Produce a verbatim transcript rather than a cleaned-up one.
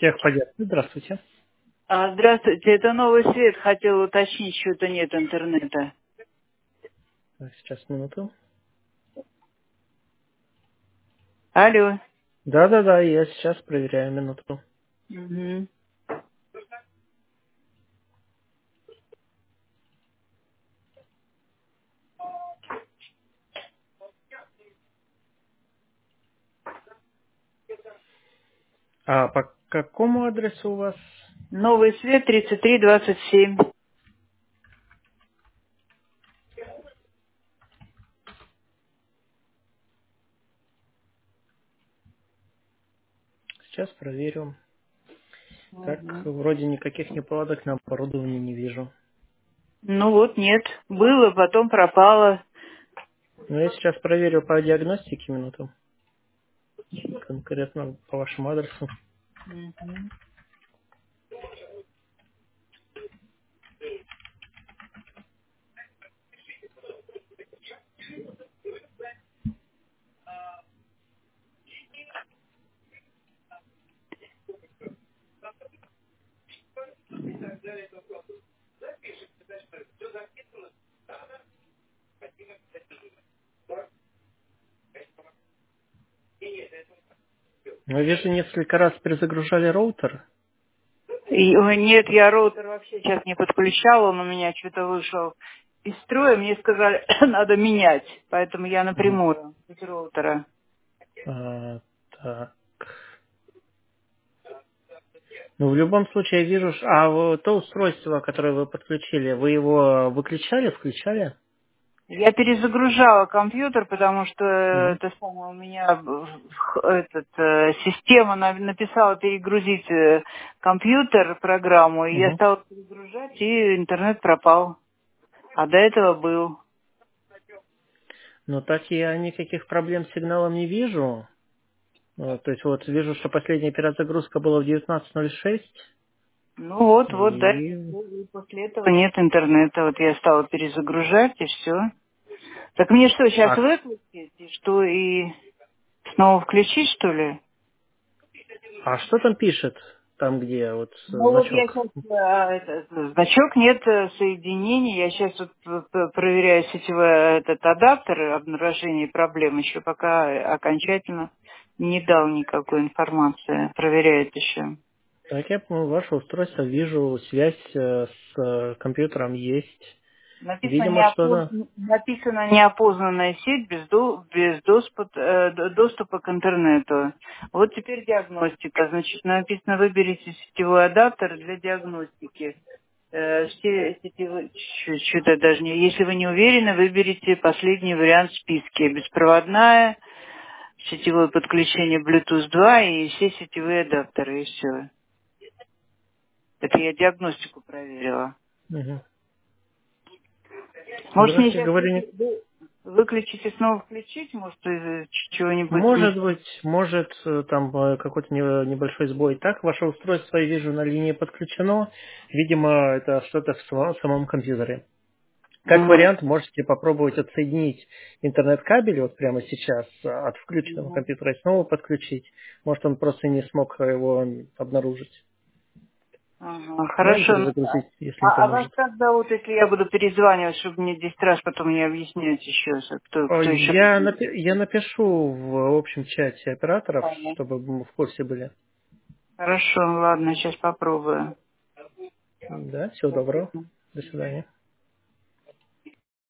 Техподдержка. Здравствуйте. А, Здравствуйте, это Новый Свет. Хотела уточнить, что-то нет интернета. Так, сейчас, минуту. Алло. Да-да-да, я сейчас проверяю, минуту. Мгм. А по какому адресу у вас? Новый Свет, тридцать три двадцать семь. Сейчас проверю. Так, Мгм. вроде никаких неполадок на оборудовании не вижу. Ну вот, нет. Было, потом пропало. Но я сейчас проверю по диагностике, минуту. Конкретно по вашему адресу. Мгм. Ну, я вижу, несколько раз перезагружали роутер. И, ой, нет, я роутер вообще сейчас не подключала, он у меня что-то вышел из строя. Мне сказали, надо менять. Поэтому я Мгм. напрямую из роутера. А, так. Ну, в любом случае, я вижу, ш- а вот то устройство, которое вы подключили, вы его выключали, включали? Я перезагружала компьютер, потому что Мгм. это самое у меня в- в- этот, э, система на- написала перегрузить э, компьютер, программу, и я Мгм. стала перегружать, и интернет пропал. А до этого был. Ну, так я никаких проблем с сигналом не вижу. Э, То есть вот вижу, что последняя перезагрузка была в девятнадцать ноль шесть. Ну вот, вот, да. И... И после этого нет интернета. Вот я стала перезагружать, и все. Так мне что, сейчас А, выключить? И что, и снова включить, что ли? а что там пишет? Там, где вот э, Ну вот я значок. сейчас, значок нет э, соединений, я сейчас вот п- п- проверяю сетевой этот адаптер, обнаружение проблем, еще пока окончательно не дал никакой информации, проверяет еще. Так я по ваше устройство вижу, связь э, с э, компьютером есть. Написано, Видимо, неопоз- что-то... написано неопознанная сеть без, до- без доступа, э, д- доступа к интернету. Вот теперь диагностика. Значит, написано, выберите сетевой адаптер для диагностики. Э, все сетевые, что-то даже не, если вы не уверены, выберите последний вариант в списке. Беспроводная, сетевое подключение Bluetooth два и все сетевые адаптеры, и все. Это я диагностику проверила. Мгм. Может, мне Короче сейчас говоря, не- выключить и снова включить? Может, из- чего-нибудь не... может быть, может э, там э, какой-то не- небольшой сбой. Так, ваше устройство, я вижу, на линии подключено. Видимо, это что-то в само- самом компьютере. Как Мгм. вариант, можете попробовать отсоединить интернет-кабель вот прямо сейчас э, от включенного Мгм. компьютера и снова подключить. Может, он просто не смог его обнаружить. Ага, Ну и хорошо. Ну, перезагрузить, если не А, а вас поможет. как зовут, если я буду перезванивать, чтобы мне десять раз потом не объяснять еще, кто, О, кто еще... Я, напи- я напишу в общем чате операторов, Ага. чтобы мы в курсе были. Хорошо, ладно, сейчас попробую. Да, всего доброго. Спасибо. До свидания.